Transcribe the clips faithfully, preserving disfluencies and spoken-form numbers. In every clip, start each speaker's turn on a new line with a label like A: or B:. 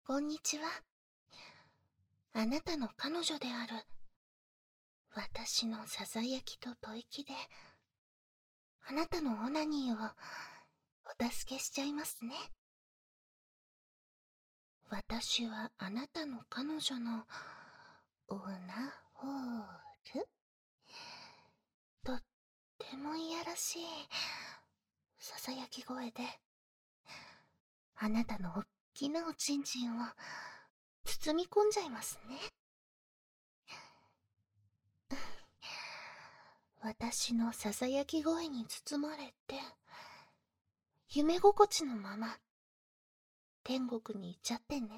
A: こんにちは。あなたの彼女である私のささやきと吐息であなたのオナニーをお助けしちゃいますね。私はあなたの彼女のオナホール。とってもいやらしいささやき声であなたのおっきなおちんちんを包み込んじゃいますね。私のささやき声に包まれて夢心地のまま天国に行っちゃってね。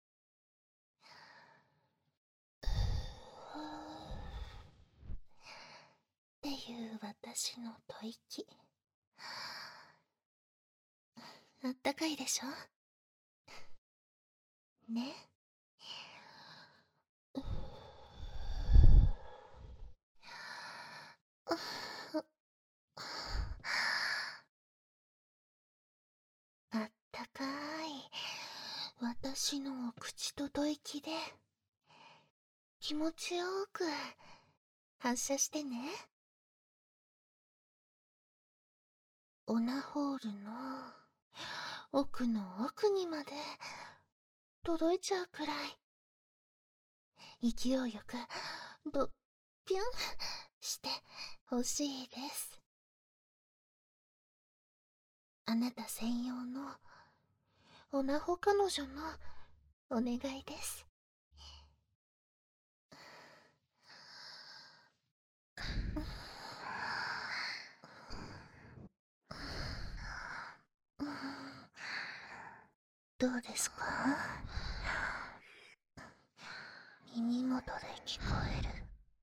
A: っていう私の吐息、あったかいでしょね。あったかい私のお口と吐息で気持ちよく発射してね。オナホールの奥の奥にまで届いちゃうくらい勢いよくドピュンしてほしいです。あなた専用のオナホ彼女のお願いです。どうですか？耳元で聞こえる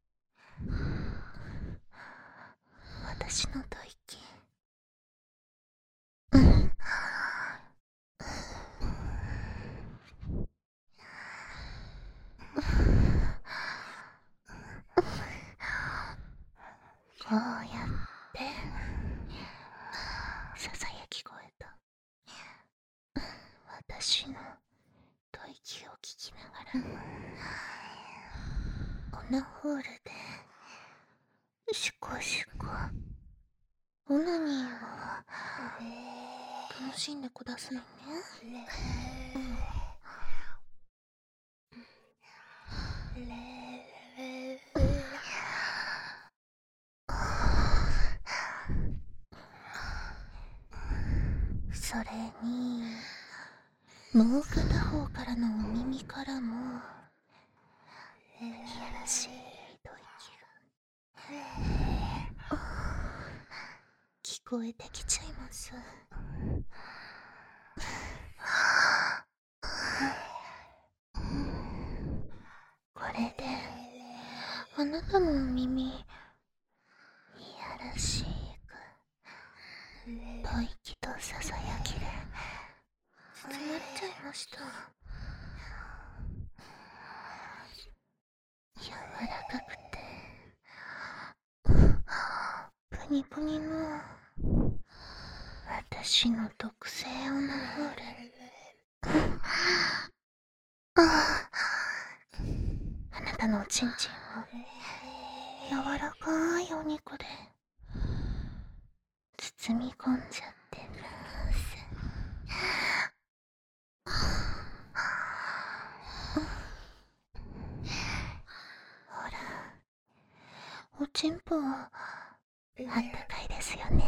A: 私の吐息。こうやってささやき声と私の吐息を聞きながらオナホールでシコシコオナニーを楽しんでくださいね。それにもう片方からのお耳からもいやらしい吐息が聞こえてきちゃいます。これであなたのお耳いやらしく吐息とささやきで包まれちゃいました。柔らかくてプニプニの私の特製オナホール。あなたのおちんちんを柔らかいお肉で包み込んじゃってます。ほら、おちんぽあったかいですよね。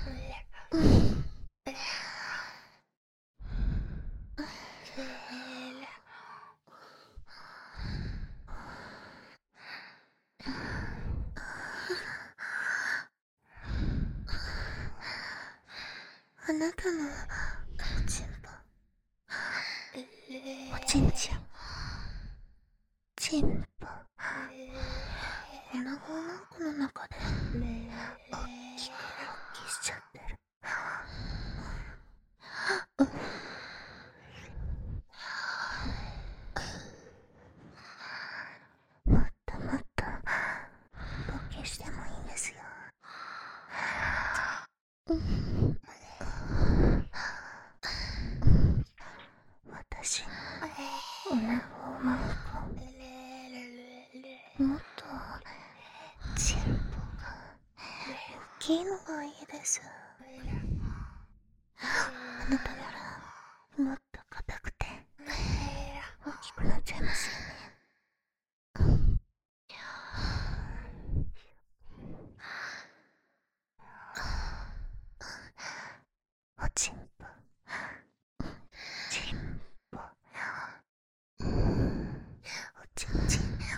A: あなたのおちんぽおちんちんちんぽおなごのこの中でおっきく発揮しちゃってる。もっともっとボケしてもいいんですよ。 私のおなほをまむか。もっとチンポが大きいのがいいです。あなたならもっと硬くて大きくなっちゃいますよね。おちんぽちんぽおちんちん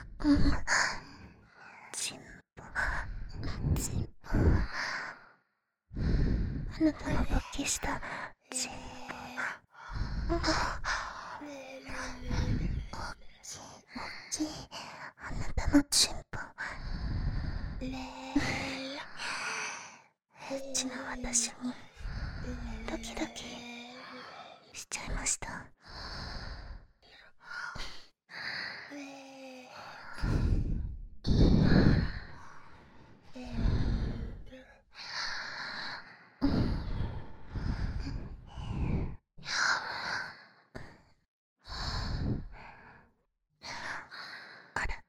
A: ちんぽちんぽあなたの勃起したちんぽおっきいおっきいあなたのちんぽエッチな私にドキドキしちゃいました。あら、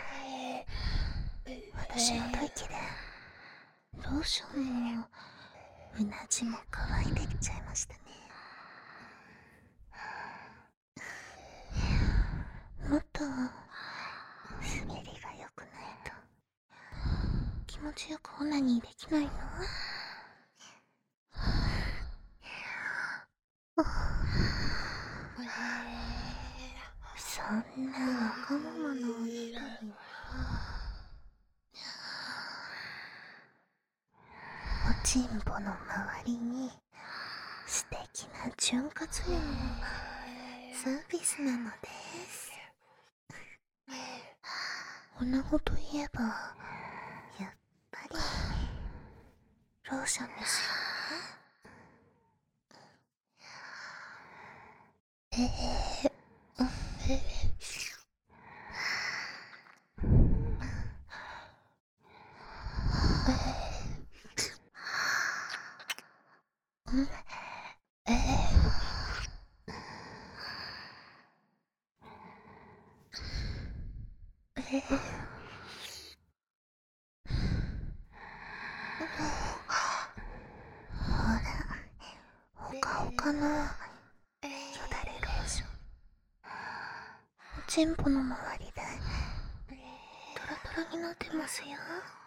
A: 私の吐息でローションもうなじも乾いてきちゃいましたね。もっと滑りが良くないと気持ちよくオナニーできないの？そんなわがままなあなたにはおちんぽの周りに素敵な潤滑油のサービスなのです。おなごといえばやっぱりローションですよね。えー、えー、えー、えー、ほら、ほかほかのよだれローションおちんぽの周りでトロトロになってますよ。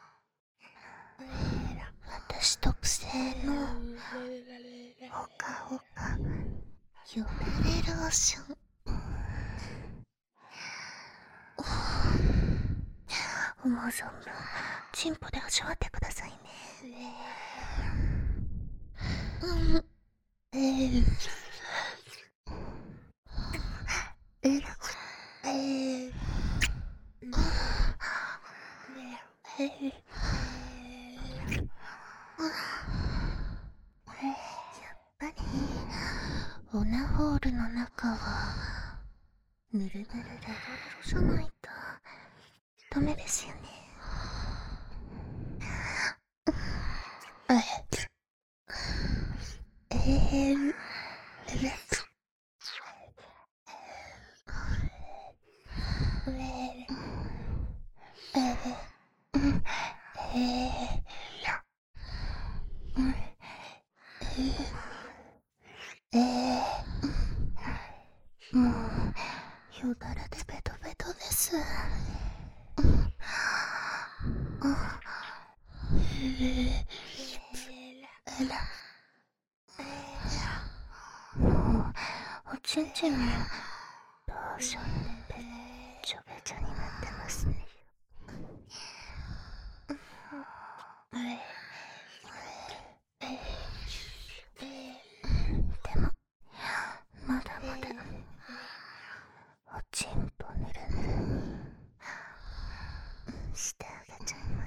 A: 私特製のほかほかよだれローション思う存分チンポで味わってくださいね。うんえー、えー、えー、えー、やっぱりオナホールの中はぬるぬるレロレロじゃないとダメですよね。ええー、ええー、もうよだれでベトベトです。もうおちんちんもローションでべっちょべちょになってますね。でもまだまだおちんぽぬるぬるにしてあげちゃいます。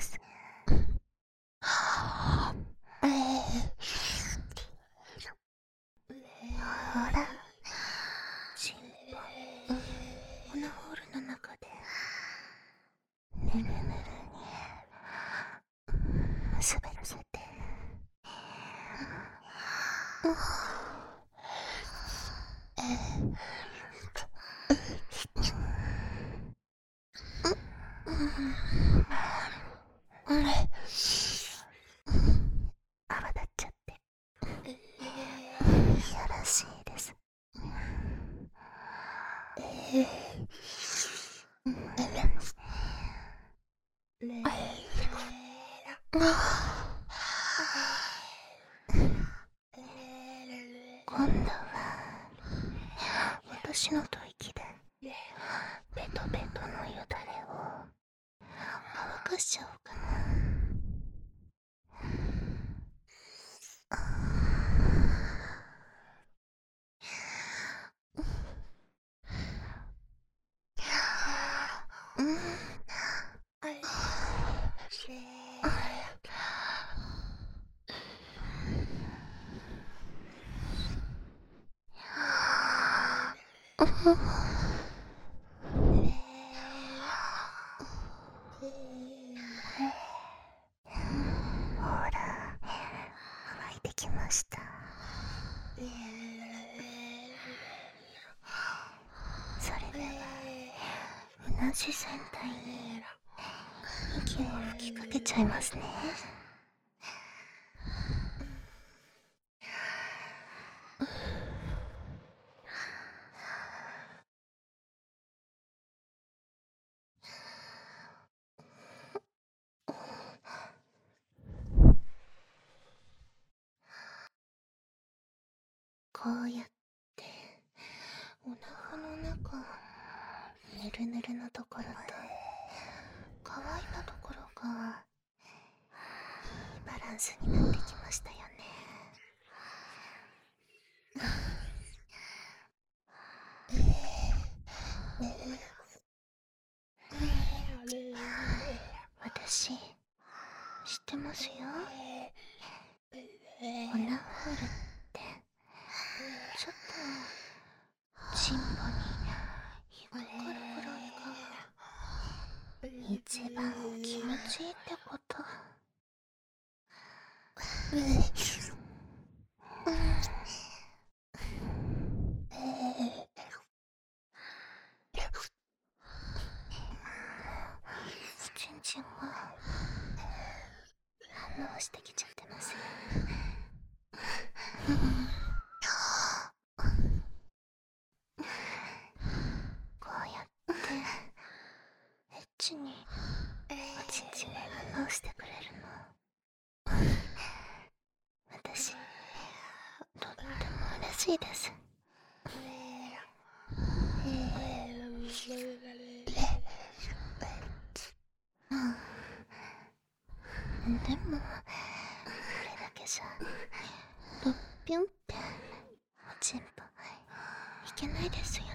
A: ほらちんぽオナホールの中でぬるぬるに滑らせてえー今度は私の吐息でベトベトのよだれを乾かしちゃおうかな。うん。ほら、乾いてきました。それでは同じ全体に息を吹きかけちゃいますね。こうやってお腹の中、ぬるぬるのところと乾いたところがいいバランスになってきましたよね。私知ってますよ。オナホールってちょっとチンポに引っかかるくらいが一番気持ちいいってこと。チンチンは反応してきちゃってますよ。こうやってエッチにおちんちんが反応してくれるの、私とっても嬉しいです。うん、でもこれだけじゃドッピュンっておちんぽいけないですよね。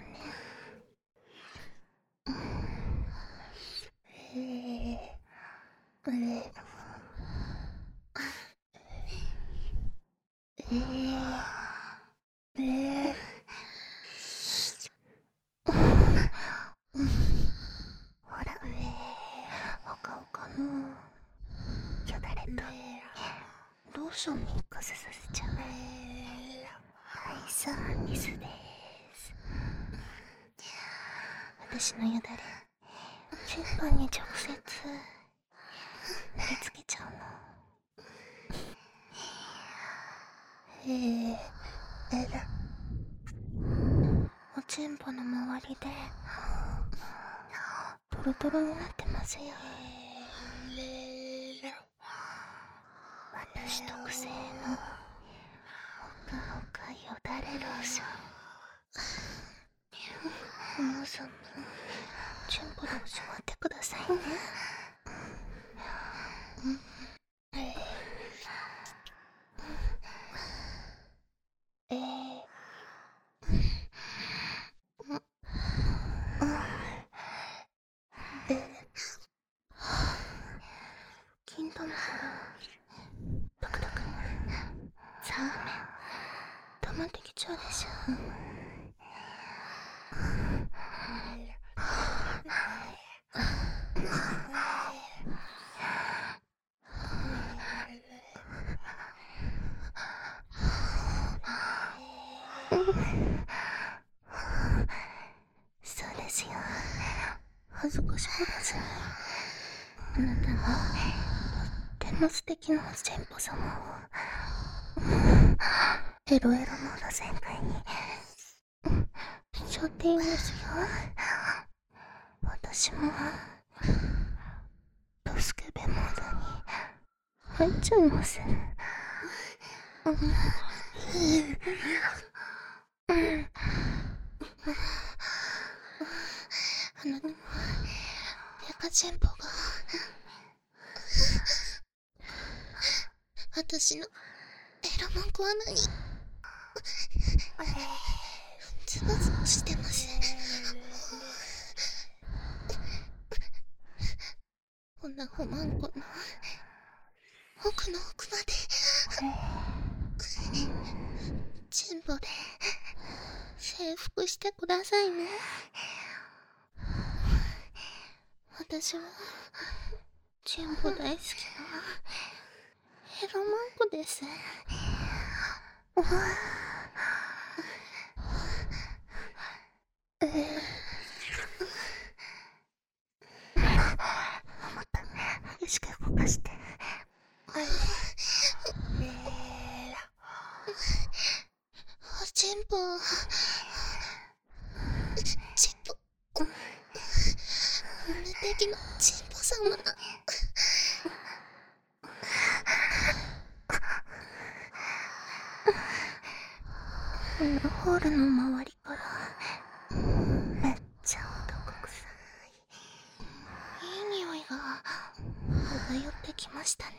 A: ほら、ほかほかのよだれとローションミックスさせちゃう大サービスです。私のよだれチンポに直接塗りつけちゃうの。えー、えらおちんぽの周りでトロトロになってますよ。私特製のほかほかよだれローション。皆さんもチンポで触ってくださいね。えー金玉からドクドクザーメン溜まってきちゃうでしょ。そうですよ。恥ずかしがらずにあなたのとっても素敵なチンポ様をエロエロモード全開にちちゃっていいんですよ。私もスケベモードに入っちゃいます。うんうんあなたもデカチェンポが私のエロマンコ穴にズボズボしてます。女ホマンコの奥の奥までチェンポで征服してくださいね。私はチェンポ大好きなエロマンコです。えー、もっと激しく動かして。チェンポチェンポ無敵のチェンポ様。こんなホールの周りからめっちゃ男臭いいい匂いが漂ってきましたね。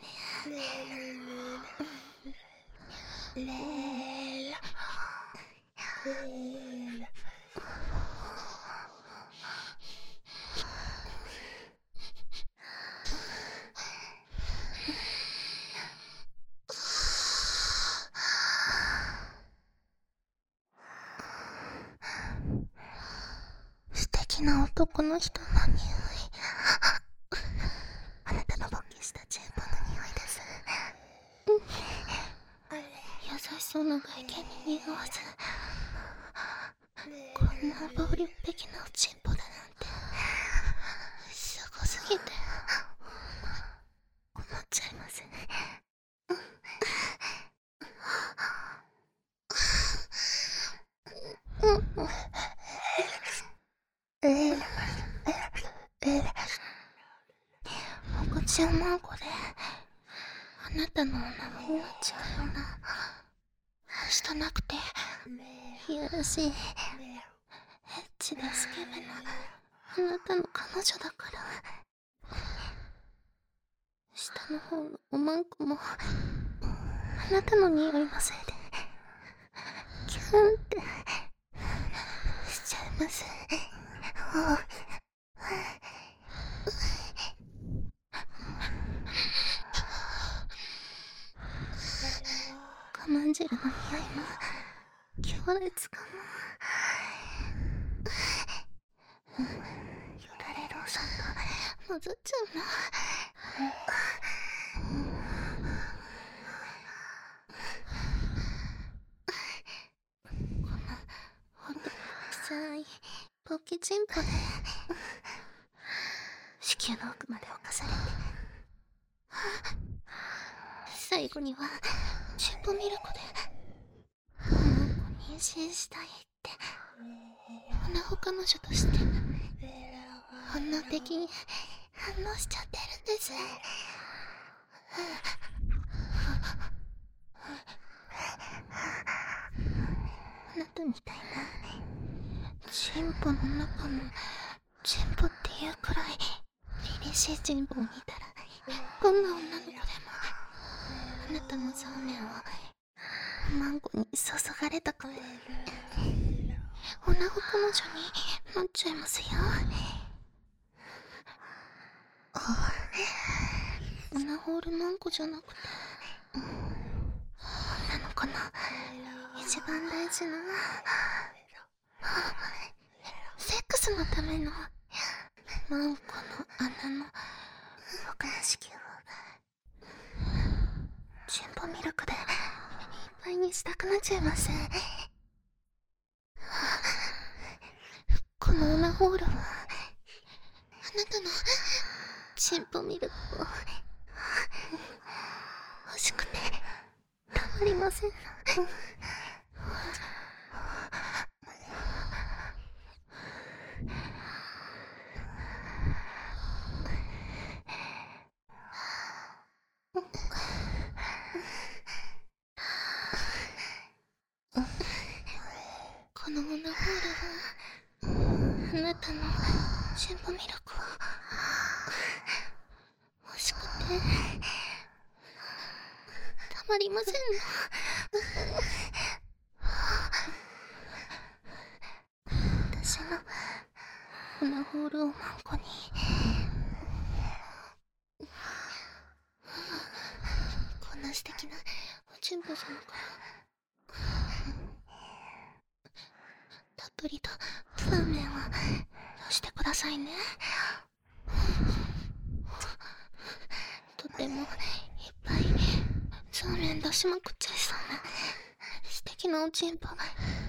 A: レーラレーラ素敵な男の人の匂い。あなたの勃起したチェンポの匂いです。優しそうな外見に似合わず、こんな暴力的なおチンポだなんてすごすぎて困っちゃいますね。ええええお口をマンコであなたのお鍋になっちゃうような汚くていやらしいエッチでスケベなあなたの彼女だから。下の方のおまんこもあなたの匂いのせいでキュンってしちゃいます。我慢汁の匂いも強烈かも。よだれローションと混ざっちゃうな。このほんと臭いポッキチンポで子宮の奥まで侵されて、最後にはチンポミルコでこの子妊娠したいって女他の女として本能的に反応しちゃってるんです。あなたみたいなチンポの中のチンポっていうくらい凛々しいチンポを見たらこんな女の子でもあなたのそうめんをマンコに注がれたくて女子彼女になっちゃいますよ。女ホールマンコじゃなくて女の子の一番大事なセックスのためのマンコの穴の奥の子宮をチンポミルクでいっぱいにしたくなっちゃいます。この女ホールはあなたのチンポミルクを欲しくてたまりません。 オナホールはあなたのチンポミルクを欲しくてたまりませんの。私のオナホールをマンコにこんな素敵なおチンポ様からたっぷりとそうめんを出してくださいね。とてもいっぱいそうめん出しまくっちゃいそうな素敵なおちんぽ。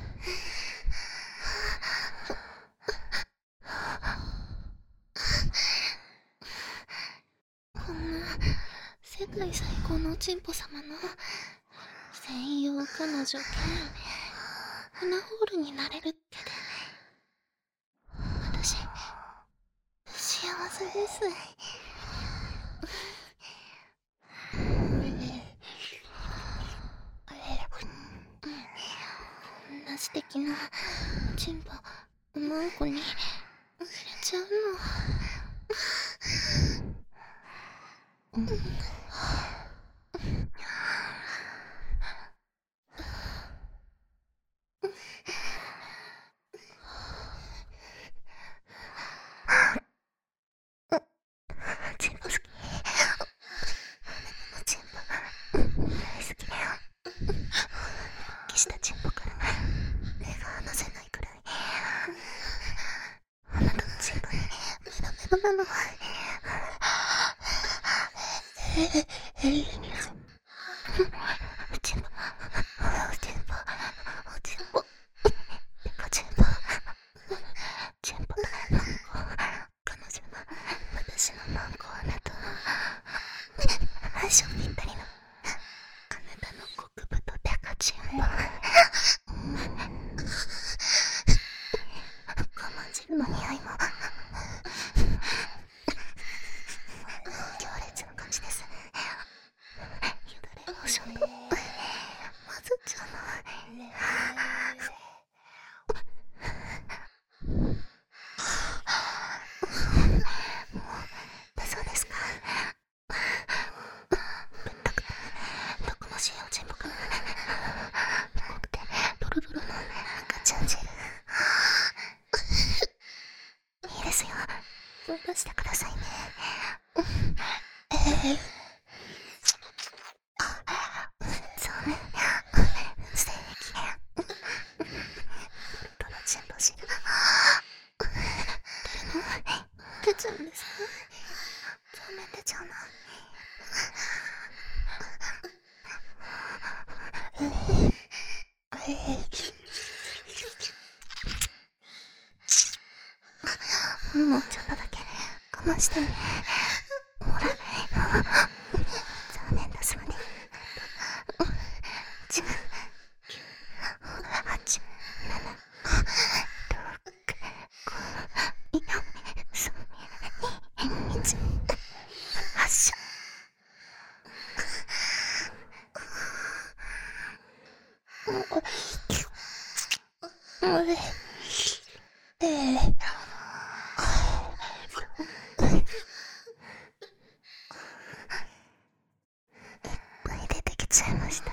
A: こんな世界最高のおちんぽ様の専用彼女兼オナホールになれるってで私幸せです。こんな素敵なおちんぽマンコに入れちゃうの。うんチンポ好き。チンポ大好きだよ。消したチンポから目が離せないくらいあなたのチンポにメロメロなの。ええええおちんぽおちんぽおちんぽデカチンポチンポとマンコ彼女の私のマンコあなた相性ぴったりのあなたの極太デカチンポ我慢汁の匂いも強烈な感じです。よだれローションと混ざっちゃうの。もうだそうですか。ぶったくてたくましいおちんぽくん濃くてドロドロの赤ちゃん汁いいですよ。出してくださいね。ええそうねステーキトロチンポ汁出ちゃうんですか。そうめん出ちゃうの。もうちょっとだけ我慢してね。ほらそうめん出すまでじゅう、きゅう、はち、なな、ろく、ご、よん、さん、に、いち、発射。ええいっぱい出てきちゃいました。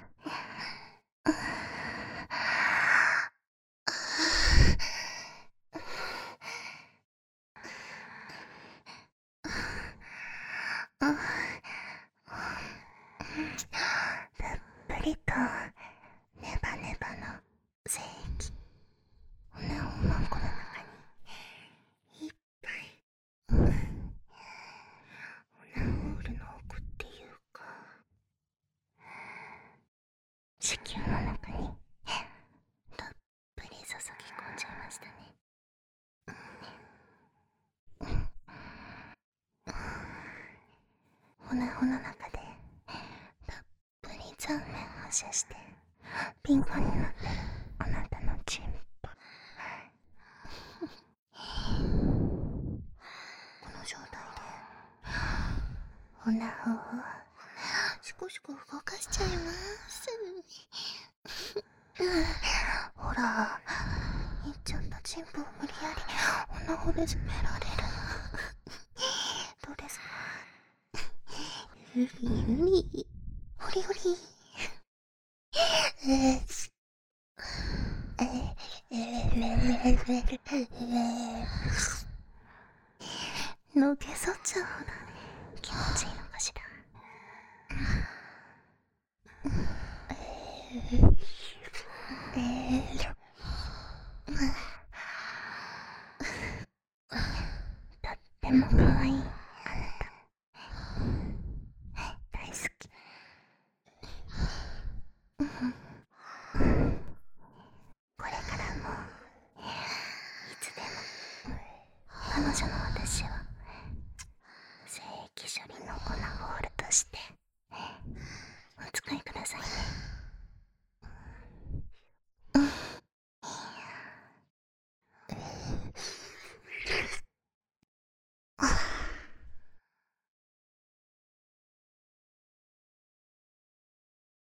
A: たっぷりとネバネバの精液オナホマンコの中にいっぱいオナホールの奥っていうか子宮の中にたっぷり注ぎ込んじゃいましたね。オナホの中でたっぷりザーメン発射してピンクになってるあなたのチンポこの状態でオナホをシコシコ動かしちゃいますほらチンポを無理やりおなほで締められる。どうですか？ゆりゆり、ほりほり。えー、えー、えー、のけそっちゃうほどね、気持ちいいのかしら。えー、えー、とってもかわいい